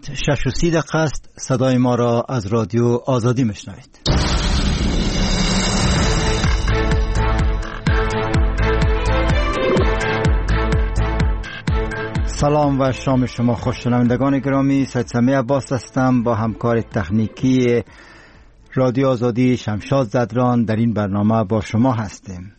6:30 است. صدای ما را از رادیو آزادی میشنوید. سلام و شام شما خوش. شنوندگان گرامی، سید سمیع عباس هستم. با همکار تکنیکی رادیو آزادی شمشاد زدران در این برنامه با شما هستیم.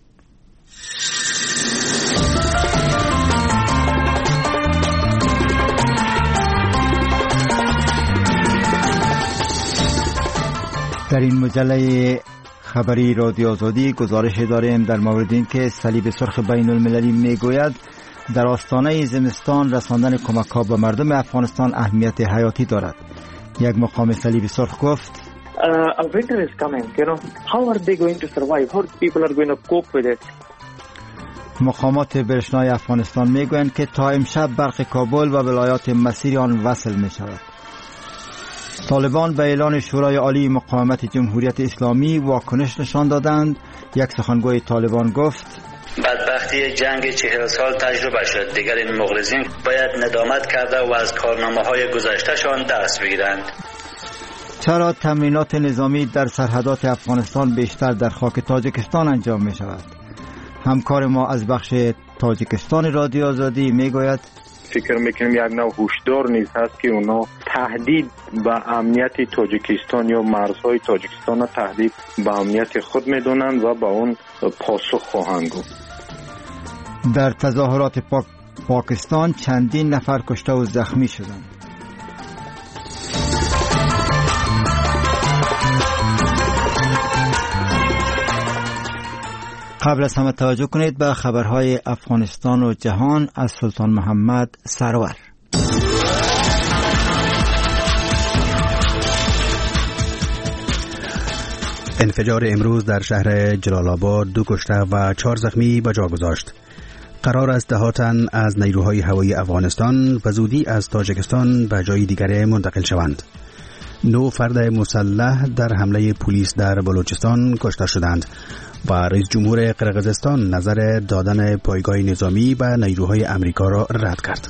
در این مجله خبری رادیو آزادی گزارش داریم در مورد اینکه صلیب سرخ بین المللی میگوید در آستانه زمستان رساندن کمک‌ها به مردم افغانستان اهمیت حیاتی دارد. یک مقام صلیب سرخ گفت winter is coming, how are they going to survive? How people are going to cope with it? مقامات برشنای افغانستان میگویند که تا امشب برق کابل و ولایات مسیر آن وصل می شود. طالبان به اعلان شورای عالی مقاومت جمهوریت اسلامی واکنش نشان دادند. یک سخنگوی طالبان گفت بدبختی جنگ 40 سال تجربه شد. دیگر این مغرضین باید ندامت کرده و از کارنامه‌های گذشته‌شان درس بگیرند. چرا تمرینات نظامی در سرحدات افغانستان بیشتر در خاک تاجیکستان انجام می شود؟ همکار ما از بخش تاجیکستان رادیو آزادی می گوید فکر میکنیم یک نوع هشدار نیز هست که اونا تهدید به امنیت تاجیکستان یا مرزهای تاجیکستان تهدید به امنیت خود میدونند و به اون پاسخ خواهند گفت. در تظاهرات پاکستان چندین نفر کشته و زخمی شدند. قبل از همه توجه کنید به خبرهای افغانستان و جهان از سلطان محمد سرور. انفجار امروز در شهر جلال آباد 2 کشته و 4 زخمی به جا گذاشت. قرار است 10 تن از نیروهای هوایی افغانستان و زودی از تاجیکستان به جای دیگر منتقل شوند. 9 فرد مسلح در حمله پلیس در بلوچستان کشته شدند و رئیس جمهور قرقیزستان نظر دادن پایگاه نظامی به نیروهای امریکا را رد کرد.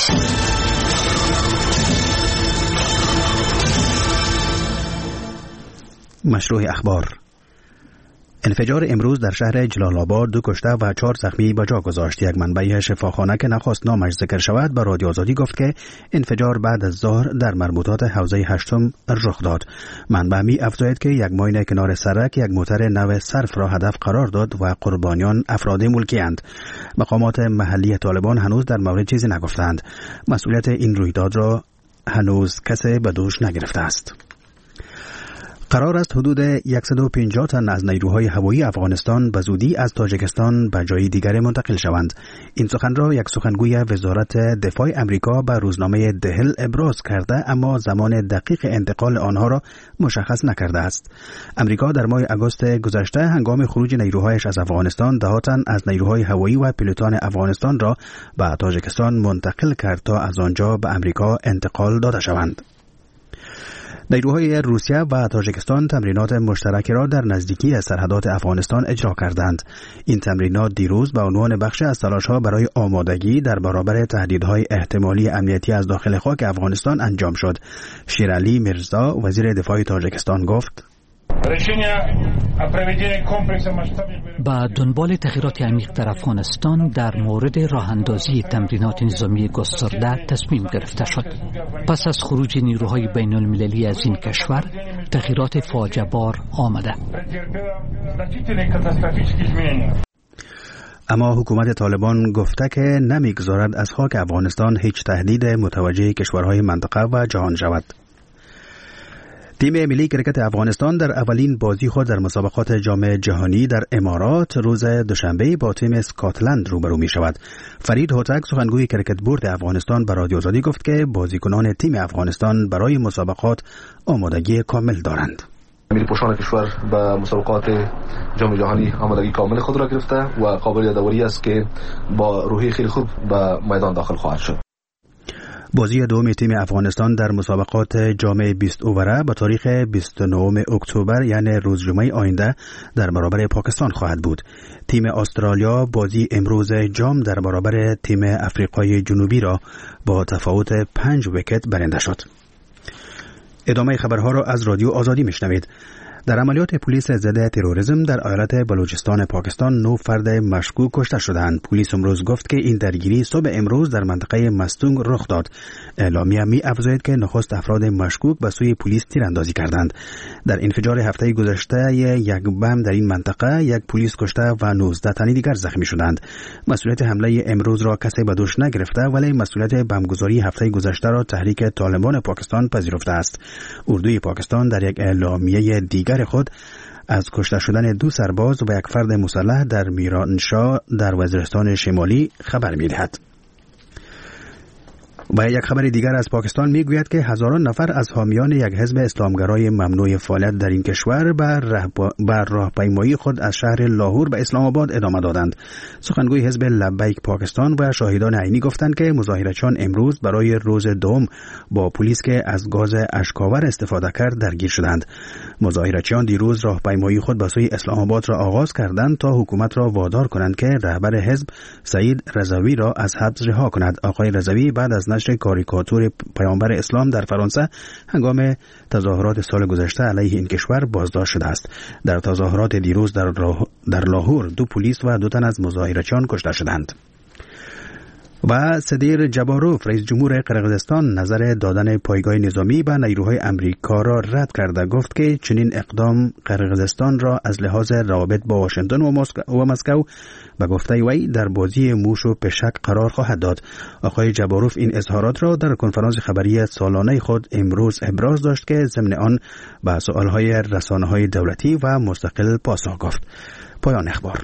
مشروع اخبار. انفجار امروز در شهر جلال آباد 2 کشته و 4 زخمی به جا گذاشت. یک منبع شفاخانه که نخواست نامش ذکر شود به رادیو آزادی گفت که انفجار بعد از ظهر در مربوطات حوزه 8 رخ داد. منبع می افزاید که یک ماین کنار سرک یک موتر نو صرف را هدف قرار داد و قربانیان افراد ملکی اند. مقامات محلی طالبان هنوز در مورد چیزی نگفتند. مسئولیت این رویداد را هنوز کسی به دوش نگرفته است. قرار است حدود 150 تن از نیروهای هوایی افغانستان به زودی از تاجیکستان به جای دیگر منتقل شوند. این سخن را یک سخنگوی وزارت دفاع امریکا به روزنامه دهل ابراز کرده، اما زمان دقیق انتقال آنها را مشخص نکرده است. امریکا در ماه آگوست گذشته هنگام خروج نیروهایش از افغانستان 10 تن از نیروهای هوایی و پیلوتان افغانستان را به تاجیکستان منتقل کرد تا از آنجا به امریکا انتقال داده شوند. نیروهای روسیه و تاجیکستان تمرینات مشترکی را در نزدیکی سرحدات افغانستان اجرا کردند. این تمرینات دیروز به عنوان بخش از تلاش‌ها برای آمادگی در برابر تهدیدهای احتمالی امنیتی از داخل خاک افغانستان انجام شد. شیرعلی میرزا وزیر دفاع تاجیکستان گفت با دنبال تغییرات عمیق در افغانستان در مورد راه اندازی تمرینات نظامی گسترده تصمیم گرفته شد. پس از خروج نیروهای بین المللی از این کشور تغییرات فاجعه بار آمده. اما حکومت طالبان گفته که نمیگذارد از خاک افغانستان هیچ تهدید متوجه کشورهای منطقه و جهان شود. تیم ملی کرکت افغانستان در اولین بازی خود در مسابقات جام جهانی در امارات روز دوشنبه با تیم اسکاتلند روبرو می شود. فرید هوتک سخنگوی کرکت بورد افغانستان به رادیو آزادی گفت که بازیکنان تیم افغانستان برای مسابقات آمادگی کامل دارند. ملی پوشان کشور به مسابقات جام جهانی آمادگی کامل خود را گرفته و قابل یادآوری است که با روحیه خیلی خوب به میدان داخل خواهد شد. بازی دوم تیم افغانستان در مسابقات جام 20 اووره با تاریخ 29 اکتبر یعنی روز جمعه آینده در برابر پاکستان خواهد بود. تیم استرالیا بازی امروز جام در برابر تیم افریقای جنوبی را با تفاوت 5 ویکت برنده شد. ادامه خبرها را از رادیو آزادی میشنوید. در عملیات پلیس ضد تروریسم در ایالت بلوچستان پاکستان 9 فرد مشکوک کشته شدند. پلیس امروز گفت که این درگیری صبح امروز در منطقه مستونگ رخ داد. اعلامیه می افزاید که نخست افراد مشکوک به سوی پلیس تیراندازی کردند. در انفجار هفته گذشته یک بم در این منطقه یک پلیس کشته و 19 تن دیگر زخمی شدند. مسئولیت حمله امروز را کسی به دوش نگرفته، ولی مسئولیت بمبگذاری هفته گذشته را تحریک طالبان پاکستان پذیرفته است. اردوی پاکستان در یک اعلامیه دیگر خود از کشته شدن 2 سرباز و یک فرد مسلح در میرانشاه در وزیرستان شمالی خبر می‌دهد. و یک خبر دیگر از پاکستان میگوید که هزاران نفر از حامیان یک حزب اسلامگرای ممنوع فعالیت در این کشور بر راهپیمایی خود از شهر لاهور به اسلام آباد ادامه دادند. سخنگوی حزب لبیک پاکستان و شاهدان عینی گفتند که مظاهرچیان امروز برای روز دوم با پلیس که از گاز اشک‌آور استفاده کرد درگیر شدند. مظاهرچیان دیروز راهپیمایی خود به سوی اسلام آباد را آغاز کردند تا حکومت را وادار کنند که رهبر حزب سعید رضوی را از حبس رها کند. آقای رضوی بعد از نشر کاریکاتور پیامبر اسلام در فرانسه هنگام تظاهرات سال گذشته علیه این کشور بازداشت شده است. در تظاهرات دیروز در لاهور 2 پلیس و 2 تن از مظاهرچیان کشته شدند. و سدیر جباروف رئیس جمهور قرقیزستان نظر دادن پایگاه نظامی به نیروهای امریکا را رد کرده. گفت که چنین اقدام قرقیزستان را از لحاظ روابط با واشنگتن و مسکو به گفته وی در بازی موش و پشک قرار خواهد داد. آقای جباروف این اظهارات را در کنفرانس خبری سالانه خود امروز ابراز داشت که ضمن آن به سؤالهای رسانه‌های دولتی و مستقل پاسخ گفت. پایان اخبار.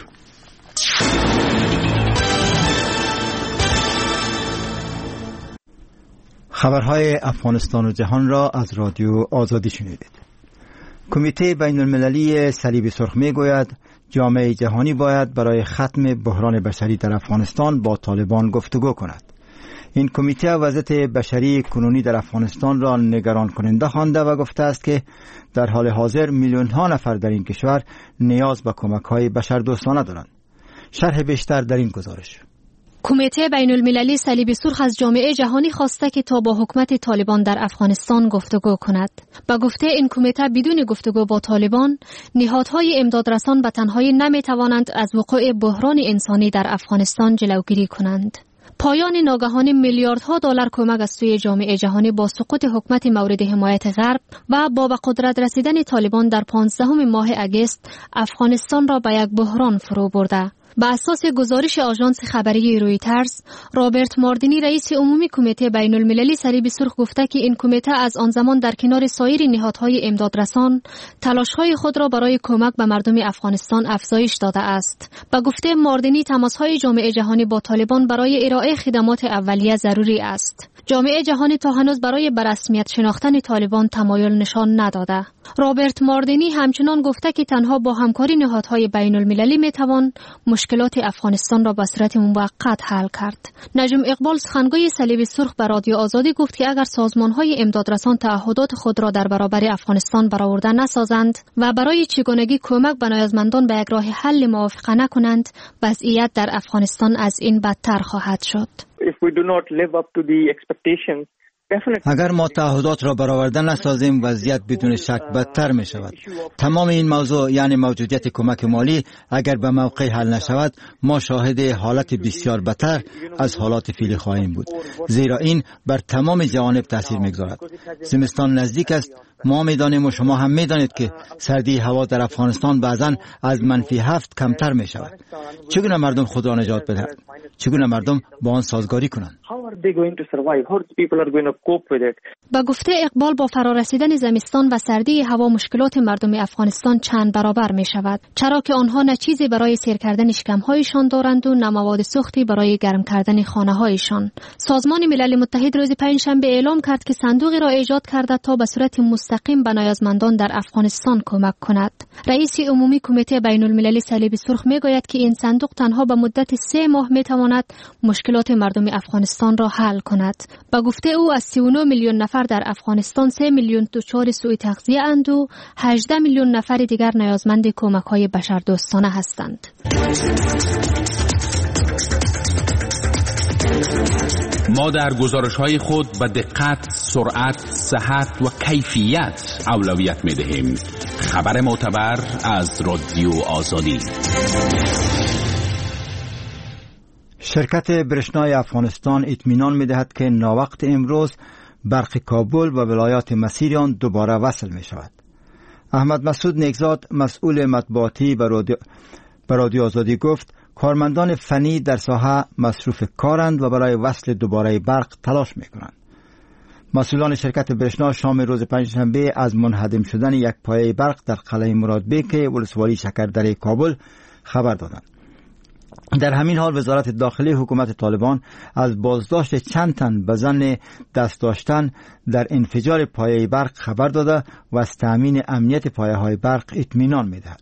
خبرهای افغانستان و جهان را از رادیو آزادی شنیدید. کمیته بین المللی صلیب سرخ می گوید جامعه جهانی باید برای ختم بحران بشری در افغانستان با طالبان گفتگو کند. این کمیته وضعیت بشری کنونی در افغانستان را نگران کننده خوانده و گفته است که در حال حاضر میلیون ها نفر در این کشور نیاز به کمک های بشردوستانه دارند. شرح بیشتر در این گزارش. کمیته بین المللی صلیب سرخ از جامعه جهانی خواسته که تا با حکومت طالبان در افغانستان گفتگو کند. با گفته این کمیته بدون گفتگو با طالبان، نهادهای امدادرسان به تنهایی نمیتوانند از وقوع بحران انسانی در افغانستان جلوگیری کنند. پایان ناگهانی میلیاردها دلار کمک از سوی جامعه جهانی با سقوط حکومت مورد حمایت غرب و با به قدرت رسیدن طالبان در 15 ماه اگست افغانستان را به یک بحران فرو برده. به اساس گزارش آژانس خبری رویترز، رابرت ماردینی رئیس عمومی کمیته بین المللی صلیب سرخ گفته که این کمیته از آن زمان در کنار سایر نهادهای امدادرسان تلاش‌های خود را برای کمک به مردم افغانستان افزایش داده است. به گفته ماردینی تماس‌های جامعه جهانی با طالبان برای ارائه خدمات اولیه ضروری است. جامعه جهانی تا هنوز برای به رسمیت شناختن طالبان تمایل نشان نداده. رابرت ماردینی همچنان گفته که تنها با همکاری نهادهای بین المللی میتوان مشکلات افغانستان را به صورت موقت حل کرد. نجم اقبال سخنگوی صلیب سرخ به رادیو آزادی گفت که اگر سازمان‌های امدادرسان تعهدات خود را در برابر افغانستان برآورده نسازند و برای چگونگی کمک به نیازمندان به یک راه حل موافقه نکنند، وضعیت در افغانستان از این بدتر خواهد شد. اگر ما تعهدات را برآورده نسازیم، وضعیت بدون شک بدتر می شود. تمام این موضوع یعنی موجودیت کمک مالی اگر به موقع حل نشود، ما شاهد حالت بسیار بدتر از حالات فعلی خواهیم بود، زیرا این بر تمام جوانب تاثیر می‌گذارد. زمستان نزدیک است. ما می‌دانیم و شما هم می‌دانید که سردی هوا در افغانستان بعضاً از -7 کمتر می‌شود. چگونه مردم خود را نجات بدهند؟ چگونه مردم با آن سازگاری کنند؟ با گفته اقبال، با فرارسیدن زمستان و سردی هوا مشکلات مردم افغانستان چند برابر می‌شود، چرا که آنها نه چیزی برای سیر کردن شکم‌هایشان دارند و نه مواد سوختی برای گرم کردن خانه‌هایشان. سازمان ملل متحد روز پنجشنبه اعلام کرد که صندوقی را ایجاد کرده تا به صورت مستقیم به نیازمندان در افغانستان کمک کند. رئیس عمومی کمیته بین المللی صلیب سرخ میگوید که این صندوق تنها به مدت 3 ماه میتواند مشکلات مردم افغانستان را را حل کند. به گفته او از 39 میلیون نفر در افغانستان 3 میلیون دچار سوء تغذیه اند و 18 میلیون نفر دیگر نیازمند کمک‌های بشردوستانه هستند. ما در گزارش‌های خود به دقت، سرعت، صحت و کیفیت اولویت می‌دهیم. خبر معتبر از رادیو آزادی. شرکت برشنای افغانستان اطمینان می‌دهد که ناوقت امروز برق کابل و ولایات مسیر آن دوباره وصل می‌شود. احمد مسعود نیکزاد مسئول مطبوعاتی به رادیو آزادی گفت کارمندان فنی در ساحه مصروف کارند و برای وصل دوباره برق تلاش می‌کنند. مسئولان شرکت برشنا شام روز پنجشنبه از منهدم شدن یک پایه برق در قلعه مرادبیک ولسوالی شکردره کابل خبر دادند. در همین حال وزارت داخلی حکومت طالبان از بازداشت چند تن به ظن دست داشتن در انفجار پایه برق خبر داده و از تأمین امنیت پایه‌های برق اطمینان می‌دهد.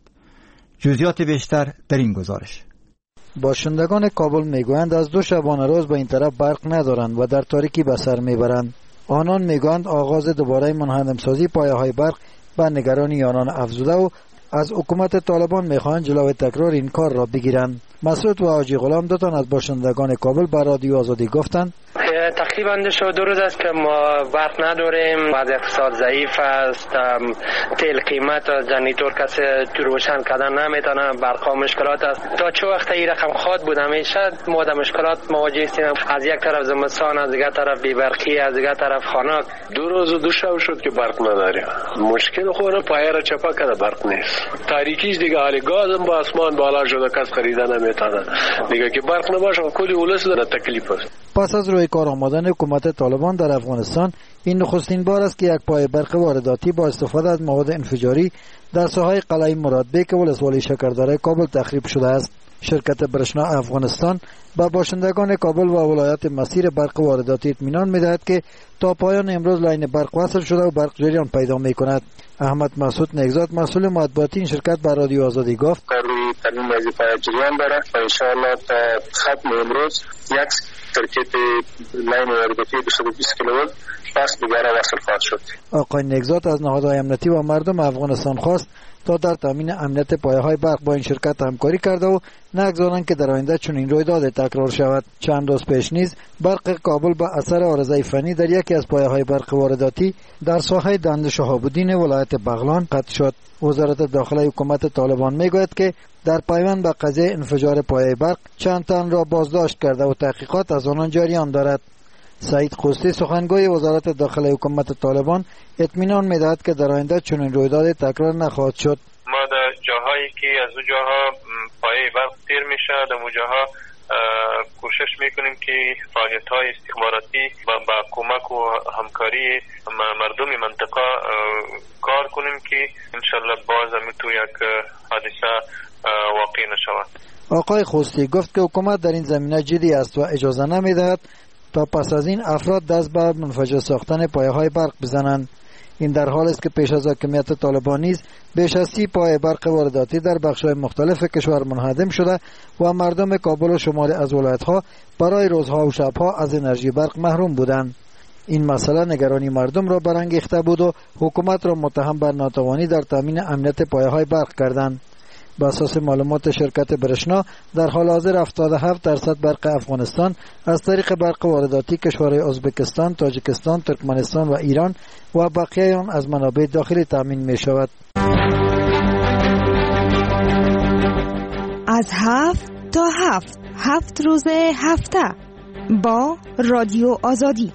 جزئیات بیشتر در این گزارش. باشندگان کابل میگویند از 2 شبانه روز به این طرف برق ندارند و در تاریکی به سر میبرند. آنان میگویند آغاز دوباره منهدم سازی پایه‌های برق به نگرانی آنان افزوده و از حکومت طالبان میخواهند جلوی تکرار این کار را بگیرند. مسعود و حاجی غلام دو تن از باشندگان کابل به رادیو آزادی گفتند تقریبا 2 روز است که ما برق نداریم، وضع اقتصاد ضعیف است، تیل قیمت و جنریتور کسی تو روشن کردن نمیتونه، برقا مشکلات است. تا چه وقت این رقم خواد بود همیشه ما در مشکلات مواجه هستیم، از یک طرف زمستان، از دیگر طرف بی‌برقی، از دیگر طرف خنک. 2 روز و 2 شب شد که برق نداریم. مشکل خود پایه را چپا کرده برق نیست. تاریکیش دیگه حال گازم با اسمان بالا شده، کس خریدن نمیتونه. دیگه که برق نباشه کلی ولس در تکلیف است. پس از روی کار آمدن حکومت طالبان در افغانستان این نخستین بار است که یک پایه برق وارداتی با استفاده از مواد انفجاری در ساحه قلعه مرادبیک ولسوالی شکردره کابل تخریب شده است. شرکت برشنا افغانستان به باشندگان کابل و ولایات مسیر برق وارداتی اطمینان می‌دهد که تا پایان امروز لاین برق وصل شده و برق جریان پیدا می‌کند. احمد مسعود نیکزاد مسئول مطبوعاتی این شرکت به رادیو آزادی گفت تامین وظیفه جریان داره و ان شاء الله تا ختم امروز یک ترکیب لاین وارداتی 220 کیلوولت پس دیگر وصل خواهد شد. آقای نیکزاد از نهادهای امنیتی و مردم افغانستان خواست تا در تامین امنیت پایه‌های برق با این شرکت همکاری کرده و نگذارند که در آینده چنین رویداد تکرار شود. چند روز پیش نیز برق کابل به اثر عارضه فنی در یکی از پایه‌های برق وارداتی در ساحه دند شهاب‌الدین ولایت بغلان قطع شد. وزارت داخلی حکومت طالبان میگوید که در پیوند به قضیه انفجار پایه برق چند تن را بازداشت کرده و تحقیقات از آنان جریان دارد. سعید قسطی سخنگوی وزارت داخلی حکومت طالبان اطمینان می‌دهد که در آینده چنین رویداد تکرار نخواهد شد. ما در جاهایی که از اون جاها پایه برق تیر میشه در اون جاها کوشش میکنیم که فعالیت‌های استخباراتی با کمک و همکاری مردم منطقه کار کنیم که انشالله باز تو یک حادثه واقع نشود. آقای قسطی گفت که حکومت در این زمینه جدی است و اجازه نمیدهد تا پس از این افراد دست به منفجر ساختن پایه‌های برق بزنند. این در حال است که پیش از حاکمیت طالبان نیز بیش از 30 پایه برق وارداتی در بخش‌های مختلف کشور منهدم شده و مردم کابل و شماری از ولایت‌ها برای روزها و شب‌ها از انرژی برق محروم بودند. این مسئله نگرانی مردم را برانگیخته بود و حکومت را متهم بر ناتوانی در تامین امنیت پایه‌های برق کردند. بر اساس معلومات شرکت برشنا در حال حاضر 77% برق افغانستان از طریق برق وارداتی کشورهای ازبکستان، تاجیکستان، ترکمنستان و ایران و بقیه آن از منابع داخلی تامین می شود. از 7 تا 7 روز هفته با رادیو آزادی.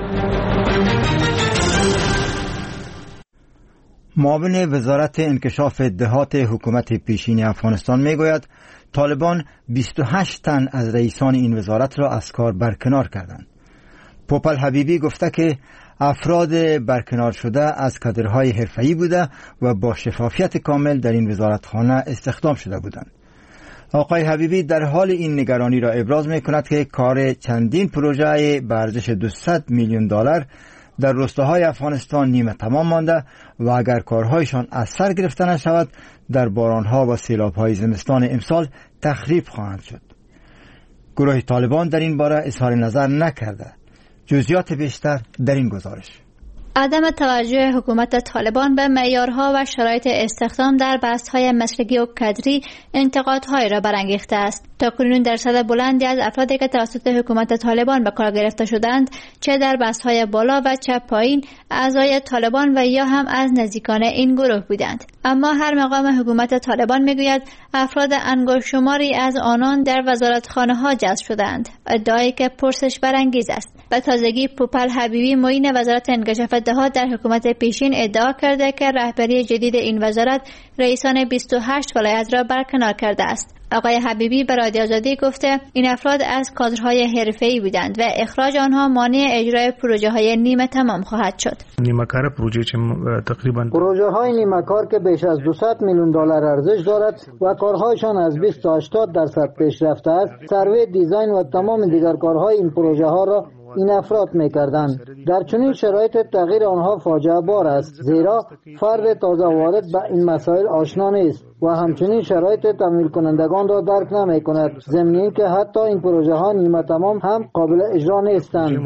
معاون وزارت انکشاف دهات حکومت پیشین افغانستان میگوید طالبان 28 تن از رئیسان این وزارت را از کار برکنار کردند. پوپل حبیبی گفته که افراد برکنار شده از کادرهای حرفه‌ای بوده و با شفافیت کامل در این وزارتخانه استخدام شده بودند. آقای حبیبی در حال این نگرانی را ابراز میکند که کار چندین پروژه به ارزش 200 میلیون دلار در روستاهای افغانستان نیمه تمام مانده و اگر کارهایشان از سر گرفته نشود در بارانها و سیلابهای زمستان امسال تخریب خواهند شد. گروه طالبان در این باره اظهار نظر نکرده. جزئیات بیشتر در این گزارش. عدم توجه حکومت طالبان به معیارها و شرایط استخدام در بست‌های مسلکی و کادری انتقادهای را برانگیخته است. تاکنون درصد بلندی از افرادی که توسط حکومت طالبان به کار گرفته شدند، چه در بست‌های بالا و چه پایین، اعضای طالبان و یا هم از نزدیکان این گروه بودند. اما هر مقام حکومت طالبان میگوید افراد انگشت شماری از آنان در وزارتخانه‌ها جذب شدند، ادعایی که پرسش برانگیز است. به تازگی پوپل حبیبی معین وزارت انکشاف دهات در حکومت پیشین ادعا کرده که رهبری جدید این وزارت رئیسان 28 ولایت را برکنار کرده است. آقای حبیبی به رادیو آزادی گفته این افراد از کادرهای حرفه‌ای بودند و اخراج آنها مانع اجرای پروژه‌های نیمه تمام خواهد شد. نیمه کار پروژه تقریبا پروژه‌های نیمه کار که بیش از 200 میلیون دلار ارزش دارد و کارهایشان از 20 تا 80% پیشرفته است، سروی دیزاین و تمام دیگر کارهای این پروژه‌ها را این افراد می‌کردند. در چنین شرایط تغییر آنها فاجعه بار است، زیرا فرد تازه وارد به این مسائل آشنا نیست و همچنین شرایط تمویل کنندگان را درک نمی‌کند، ضمن اینکه حتی این پروژه ها نیمه تمام هم قابل اجرا نیستند.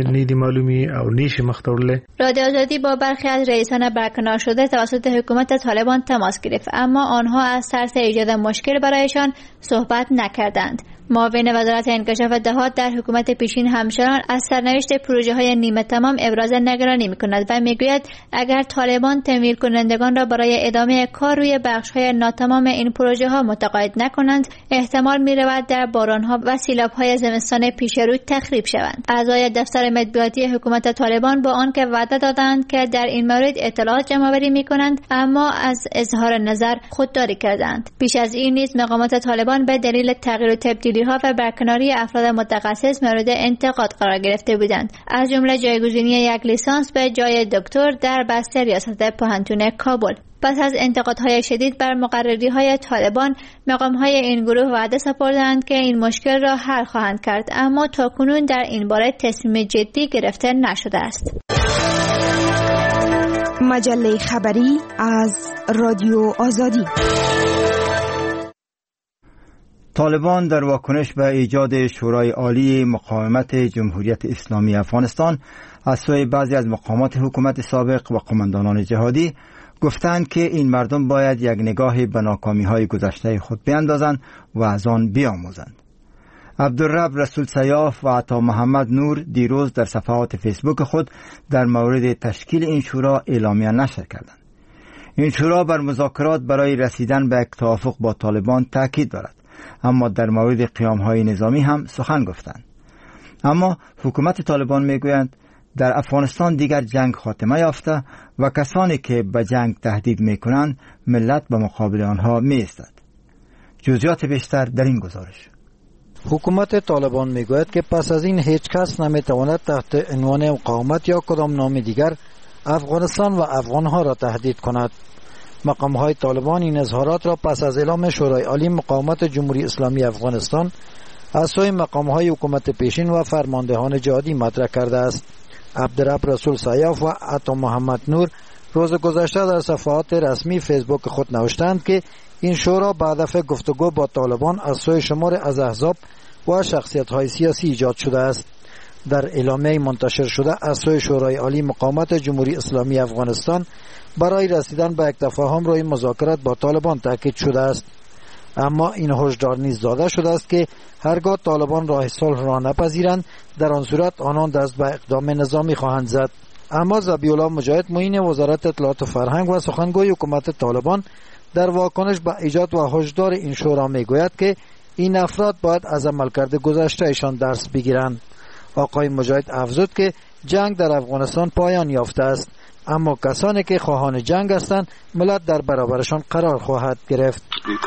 رادیو آزادی با برخی از رئیسان برکنار شده توسط حکومت طالبان تماس گرفت، اما آنها از ترس ایجاد مشکل برایشان صحبت نکردند. معاون وزارت انکشاف دهات در حکومت پیشین همچنان از سرنوشت پروژه های نیمه تمام ابراز نگرانی می‌کند و میگوید اگر طالبان تمویل کنندگان را برای ادامه کار روی بخش‌های ناتمام این پروژه ها متقاعد نکنند، احتمال می‌رود در باران‌ها و سیلاب‌های زمستان پیش رو تخریب شوند. اعضای دفتر مطبوعاتی حکومت طالبان با آنکه وعده دادند که در این مورد اطلاعات جمع‌آوری می‌کنند، اما از اظهار نظر خودداری کردند. پیش از این نیز مقامات طالبان به دلیل تغییر و تبدیلی‌ها و برکناری افراد متخصص مورد انتقاد قرار گرفته بودند، از جمله جایگزینی یک لیسانس به جای دکتر در بست ریاست پوهنتون کابل. پس از انتقادهای شدید بر مقرری‌های طالبان، مقام‌های این گروه وعده سپردند که این مشکل را حل خواهند کرد، اما تاکنون در این باره تصمیم جدی گرفته نشده است. مجله خبری از رادیو آزادی. طالبان در واکنش به ایجاد شورای عالی مقاومت جمهوریت اسلامی افغانستان از سوی بعضی از مقامات حکومت سابق و قماندانان جهادی گفتند که این مردم باید یک نگاه به ناکامی‌های گذشته خود بیندازند و از آن بیاموزند. عبدالرب رسول سیاف و عطا محمد نور دیروز در صفحات فیسبوک خود در مورد تشکیل این شورا اعلامیه نشر کردند. این شورا بر مذاکرات برای رسیدن به یک توافق با طالبان تاکید دارد، اما در مورد قیام‌های نظامی هم سخن گفتند. اما حکومت طالبان میگویند در افغانستان دیگر جنگ خاتمه یافته و کسانی که به جنگ تهدید میکنند ملت به مقابل آنها میایستد. جزئیات بیشتر در این گزارش. حکومت طالبان میگوید که پس از این هیچ کس نمیتواند تحت عنوان مقاومت یا کدام نام دیگر افغانستان و افغانها را تهدید کند. مقام‌های طالبان این اظهارات را پس از اعلام شورای عالی مقاومت جمهوری اسلامی افغانستان از سوی مقام‌های حکومت پیشین و فرماندهان جهادی مطرح کرده است. عبدالرب رسول سیاف و عطا محمد نور روز گذشته در صفحات رسمی فیسبوک خود نوشتند که این شورا به هدف گفتگو با طالبان از سوی شمار از احزاب و شخصیت‌های سیاسی ایجاد شده است. در اعلامیه منتشر شده از سوی شورای عالی مقاومت جمهوری اسلامی افغانستان برای رسیدن به یک تفاهم روی مذاکرات با طالبان تاکید شده است، اما این هشدار نیز داده شده است که هرگاه طالبان راه صلح را نپذیرند در آن صورت آنان دست به اقدام نظامی خواهند زد. اما ذبیح‌الله مجاهد معین وزارت اطلاعات و فرهنگ و سخنگوی حکومت طالبان در واکنش به ایجاد و هشدار این شورا میگوید که این افراد باید از عملکرد گذشتهشان درس بگیرند. آقای مجاهد افزود که جنگ در افغانستان پایان یافته است، اما کسانی که خواهان جنگ هستند ملت در برابرشان قرار خواهد گرفت.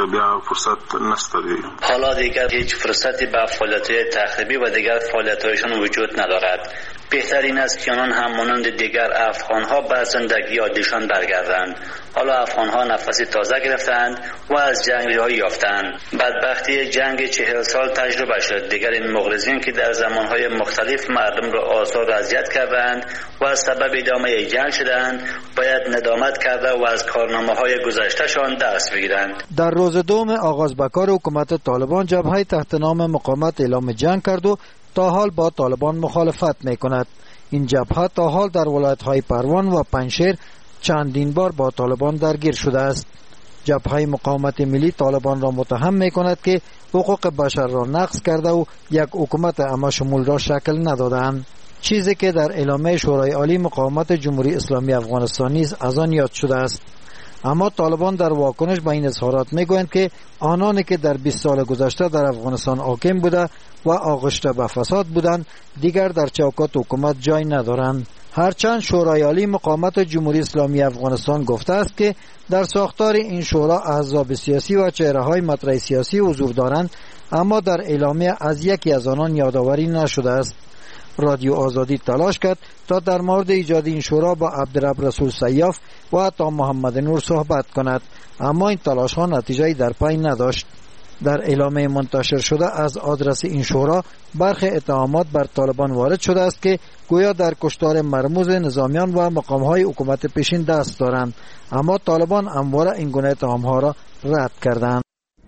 حالا دیگر هیچ فرصتی به فعالیت‌های تخریبی و دیگر فعالیت‌هایشان وجود ندارد. بهترین است که آنان هم مانند دیگر افغان‌ها به زندگی عادیشان برگردند. حالا افغان‌ها نفسی تازه گرفتند و از جنگ رهایی یافتند. بدبختی جنگ 40 سال تجربه شد. دیگر این مغرضین که در زمان‌های مختلف مردم را آزار و اذیت کردند و سبب ادامه جنگ شدند شدند باید ندامت کرده و از کارنامه‌های گذشته‌شان درس بگیرند. در روز دوم آغاز به کار حکومت طالبان جبهه تحت نام مقاومت اعلام جنگ کرد و تا حال با طالبان مخالفت می‌کند. این جبهه تا حال در ولایت‌های پروان و پنجشیر چندین بار با طالبان درگیر شده است. جبهه مقاومت ملی طالبان را متهم می‌کند که حقوق بشر را نقض کرده و یک حکومت همه‌شمول را شکل ندادند، چیزی که در اعلامیه شورای عالی مقاومت جمهوری اسلامی افغانستان نیز از آن یاد شده است. اما طالبان در واکنش به این اظهارات میگویند که آنانی که در 20 سال گذشته در افغانستان حاکم بوده و آغشته به فساد بودند دیگر در چوکات حکومت جای ندارند. هرچند شورای عالی مقاومت جمهوری اسلامی افغانستان گفته است که در ساختار این شورا احزاب سیاسی و چهره‌های مطرح سیاسی حضور دارند، اما در اعلامیه از یکی از آنان یادآوری نشده است. رادیو آزادی تلاش کرد تا در مورد ایجاد این شورا با عبدالرب رسول سیاف و عطا محمد نور صحبت کند، اما این تلاش ها نتیجه‌ای در پی نداشت. در اعلامیه منتشر شده از آدرس این شورا برخی اتهامات بر طالبان وارد شده است که گویا در کشتار مرموز نظامیان و مقام‌های حکومت پیشین دست دارند، اما طالبان همواره این گونه اتهام‌ها را رد کردند.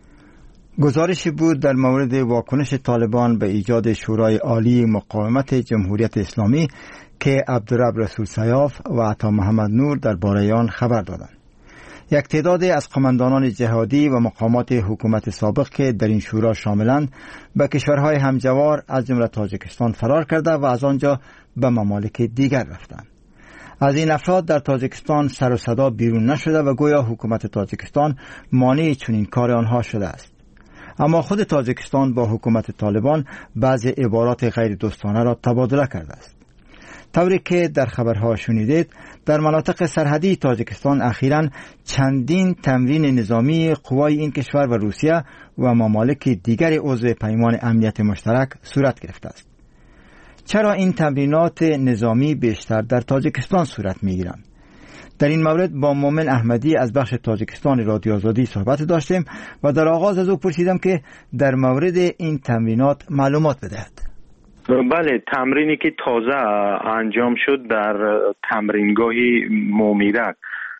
گزارشی بود در مورد واکنش طالبان به ایجاد شورای عالی مقاومت جمهوریت اسلامی که عبدالرب رسول سیاف و عطا محمد نور درباره آن خبر دادند. یک تعداد از قماندانان جهادی و مقامات حکومت سابق که در این شورا شاملند به کشورهای همجوار از جمله تاجیکستان فرار کرده و از آنجا به ممالک دیگر رفتند. از این افراد در تاجیکستان سر و صدا بیرون نشده و گویا حکومت تاجیکستان مانع چنین کار آنها شده است. اما خود تاجیکستان با حکومت طالبان بعضی عبارات غیر دوستانه را تبادله کرده است. طوری که در خبرها شنیدید، در مناطق سرحدی تاجیکستان اخیراً چندین تمرین نظامی قوای این کشور و روسیه و ممالک دیگر عضو پیمان امنیت مشترک صورت گرفته است. چرا این تمرینات نظامی بیشتر در تاجیکستان صورت می‌گیرند؟ در این مورد با مومن احمدی از بخش تاجیکستان رادیو آزادی صحبت داشتیم و در آغاز از او پرسیدم که در مورد این تمرینات معلومات بدهد. بله، تمرینی که تازه انجام شد در تمرینگاه مومیرک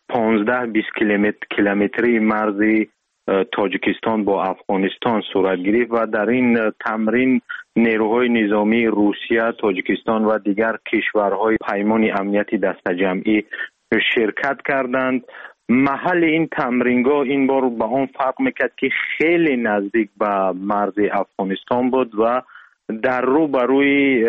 15-20 کیلومتری مرز تاجیکستان با افغانستان صورت گرفت و در این تمرین نیروهای نظامی روسیه، تاجیکستان و دیگر کشورهای پیمان امنیتی دسته جمعی شرکت کردند. محل این تمرینگاه این بار به آن فرق میکرد که خیلی نزدیک به مرز افغانستان بود و در روبروی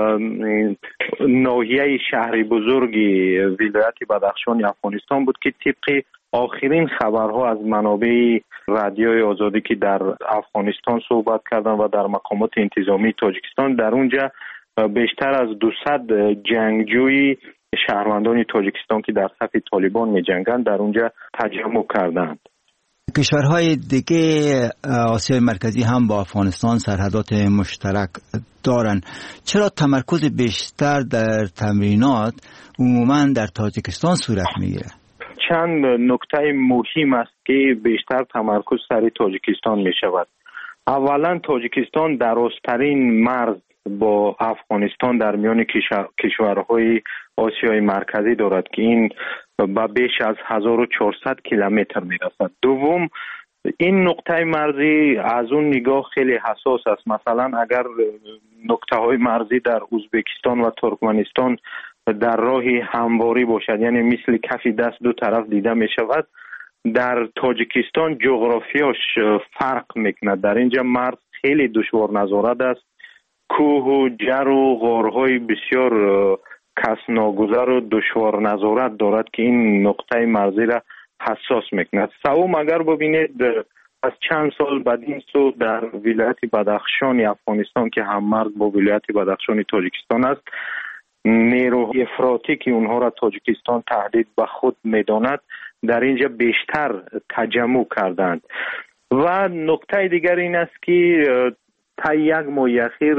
ناحیه شهر بزرگ ولایت بدخشان افغانستان بود که طبق آخرین خبرها از منابع رادیوی آزادی که در افغانستان صحبت کردن و در مقامات انتظامی تاجیکستان، در اونجا بیشتر از 200 جنگجوی شهروندان تاجیکستان که در صف طالبان می جنگند در اونجا تجمع کردند. کشورهای دیگه آسیای مرکزی هم با افغانستان سرحدات مشترک دارند. چرا تمرکز بیشتر در تمرینات عموماً در تاجیکستان صورت میگیره؟ چند نکته مهم است که بیشتر تمرکز سر تاجیکستان می شود. اولا تاجیکستان درازترین مرز با افغانستان در میان کشورهای آسیای مرکزی دارد که این به بیش از 1400 کیلومتر میرسد. دوم، این نقطه مرزی از اون نگاه خیلی حساس است. مثلا اگر نقطه های مرزی در ازبکستان و ترکمنستان در راه همواری باشد، یعنی مثل کف دست دو طرف دیده می شود، در تاجیکستان جغرافیاش فرق میکند. در اینجا مرز خیلی دشوار نظارت است. کوه و جر و غارهای بسیار کس ناگذر و دشوار نظارت دارد که این نقطه مرزی را حساس میکند. سوم، اگر ببینید از چند سال بعد این سو در ولایت بدخشان افغانستان که هم مرز با ولایت بدخشان تاجیکستان است، نیروهای افراطی که اونها را تاجیکستان تهدید به خود میداند در اینجا بیشتر تجمع کردند. و نکته دیگر این است که تا یک ماه اخیر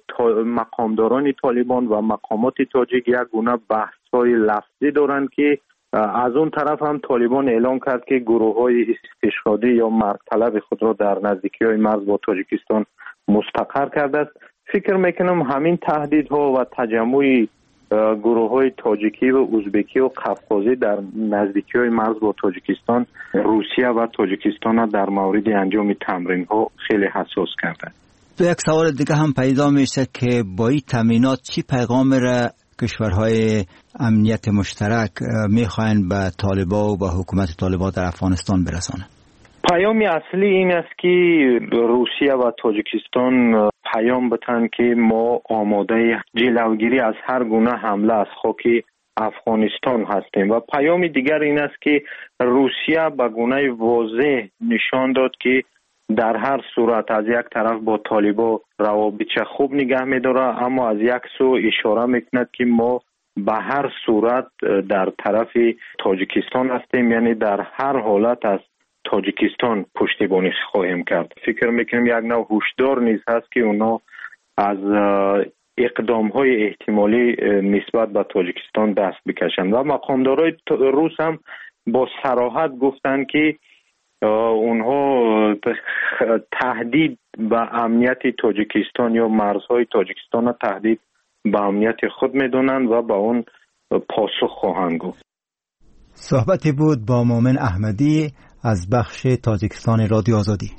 مقامداران طالبان و مقامات تاجیک یک گونه بحث‌های لفظی دارند که از اون طرف هم طالبان اعلام کرد که گروه‌های استشهادی یا مرگ طلب خود را در نزدیکی‌های مرز با تاجیکستان مستقر کرده است. فکر میکنم همین تهدیدها و تجمع گروه های تاجیکی و ازبکی و قفقازی در نزدیکی های مرز با تاجیکستان، روسیه و تاجیکستان در مورد انجام تمرین ها خیلی حساس کردند. یک سوال دیگه هم پیدا میشه که با این تامینات چی پیغام را کشورهای امنیت مشترک میخواین به طالبان و به حکومت طالبان در افغانستان برسانند؟ پیام اصلی این است که روسیه و تاجیکستان پیام بتن که ما آماده جلوگیری از هر گونه حمله از خاک افغانستان هستیم و پیام دیگر این است که روسیه به گونه واضح نشان داد که در هر صورت از یک طرف با طالبان روابط خوب نگه می‌داره، اما از یک سو اشاره میکند که ما به هر صورت در طرف تاجیکستان هستیم، یعنی در هر حالت از تاجیکستان پشتیبانی خواهیم کرد. فکر میکنیم یک نوع هشدار نیز هست که اونا از اقدام‌های احتمالی نسبت به تاجیکستان دست بکشند و مقامدارای روس هم با صراحت گفتند که اونها تهدید به امنیت تاجیکستان یا مرزهای تاجیکستان تهدید به امنیت خود میدونند و به اون پاسخ خواهند گفت. صحبتی بود با مومن احمدی از بخش تاجیکستان رادیو آزادی.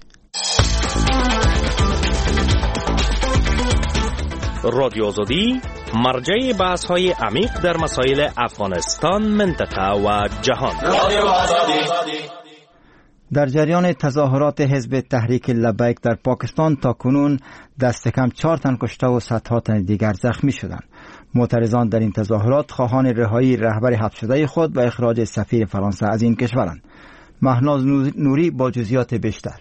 رادیو آزادی مرجع بحث‌های عمیق در مسائل افغانستان، منطقه و جهان. رادیو آزادی. در جریان تظاهرات حزب تحریک لبیک در پاکستان تا کنون دست کم 4 تن کشته و صدها تن دیگر زخمی شدند. معترضان در این تظاهرات خواهان رهایی رهبر حبس شده خود و اخراج سفیر فرانسه از این کشورند. مهناز نوری با جزئیات بیشتر.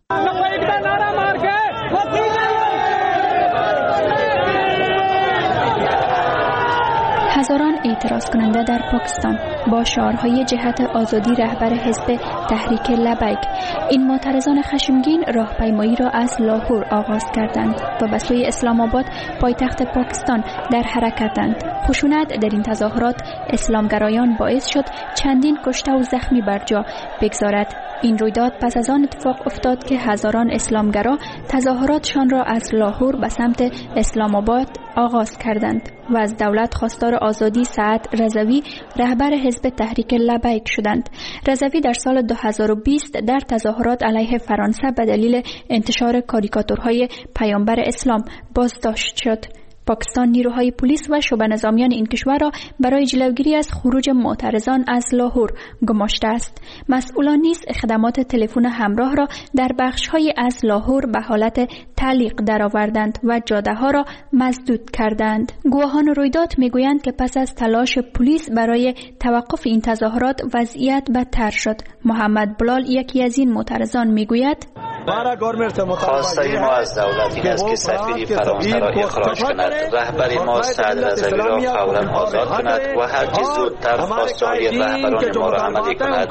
هزاران اعتراض کننده در پاکستان با شعارهای جهت آزادی رهبر حزب تحریک لبیک این معترضان خشمگین راهپیمایی را از لاهور آغاز کردند و به سوی اسلام آباد پایتخت پاکستان در حرکتند. خشونت در این تظاهرات اسلامگرایان باعث شد چندین کشته و زخمی بر جا بگذارد. این رویداد پس از آن اتفاق افتاد که هزاران اسلامگرا تظاهراتشان را از لاهور به سمت اسلام آباد آغاز کردند و از دولت خواستار آزادی سعد رضوی رهبر حزب تحریک لبیک شدند. رضوی در سال 2020 در تظاهرات علیه فرانسه به دلیل انتشار کاریکاتورهای پیامبر اسلام بازداشت شد. پاکستان نیروهای پلیس و شعبه نظامیان این کشور را برای جلوگیری از خروج معترضان از لاهور گماشته است. مسئولان نیز خدمات تلفن همراه را در بخش‌های از لاهور به حالت تعلیق درآوردند و جاده‌ها را مسدود کردند. گواهان رویداد میگویند که پس از تلاش پلیس برای توقف این تظاهرات وضعیت بدتر شد. محمد بلال یکی از این معترضان میگوید: خواسته ما از دولت این است که سفیر فرانسه را اخراج کند، رهبر ما سعد رضوی را فوراً آزاد کند و هرچه زودتر خواستهای رهبران ما را عملی کند.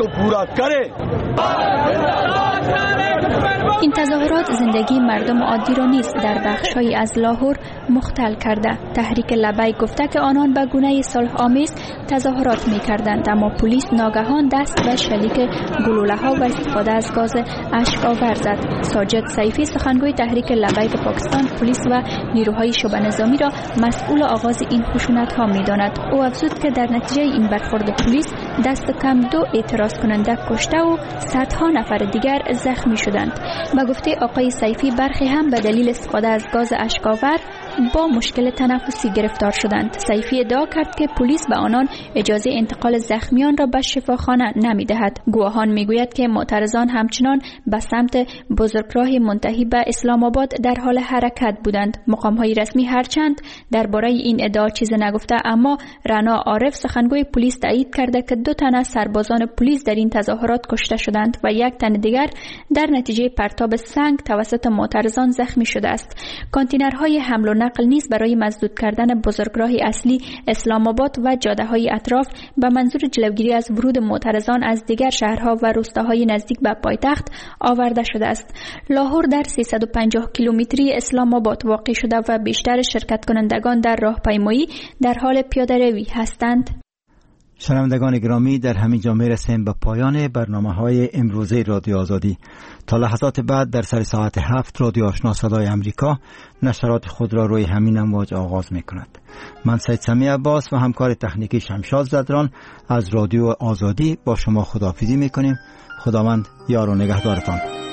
این تظاهرات زندگی مردم عادی را نیز در بخش‌هایی از لاهور مختل کرده. تحریک لبیک گفته که آنان به گونه صلح آمیز تظاهرات می‌کردند، اما پلیس ناگهان دست به شلیک گلوله‌ها و استفاده از گاز اشک‌آور زد. ساجد سیفی سخنگوی تحریک لبیک پاکستان پلیس و نیروهای شعبه نظامی را مسئول آغاز این خشونت‌ها می‌داند. او افزود که در نتیجه این برخورد پلیس دست کم 2 اعتراض کننده کشته و صدها نفر دیگر زخمی شدند. به گفته آقای سیفی برخی هم به دلیل استفاده از گاز اشک‌آور با مشکل تنفسی گرفتار شدند. سیفی ادعا کرد که پلیس به آنان اجازه انتقال زخمیان را به شفاخانه نمی‌دهد. گواهان میگوید که معترضان همچنان به سمت بزرگراه منتهی به اسلام آباد در حال حرکت بودند. مقام‌های رسمی هرچند درباره این ادعا چیزی نگفته، اما رنا عارف سخنگوی پلیس تایید کرده که 2 تن از سربازان پلیس در این تظاهرات کشته شدند و 1 تن دیگر در نتیجه پرتاب سنگ توسط معترضان زخمی شده است. کانتینرهای حمل و نقل نیز برای مسدود کردن بزرگراه اصلی اسلام آباد و جاده‌های اطراف به منظور جلوگیری از ورود معترضان از دیگر شهرها و روستاهای نزدیک به پایتخت آورده شده است. لاهور در 350 کیلومتری اسلام آباد واقع شده و بیشتر شرکت کنندگان در راهپیمایی در حال پیاده روی هستند. شنوندگان گرامی، در همین جا میرسیم به پایان برنامه‌های امروزه رادیو آزادی. تا لحظات بعد در سر ساعت 7 رادیو آشنا صدای امریکا نشرات خود را روی همین امواج آغاز می‌کند. من سید سمیع عباس و همکار تکنیکی شمشاد زدران از رادیو آزادی با شما خداحافظی می‌کنیم. خداوند یار و نگهدارتان.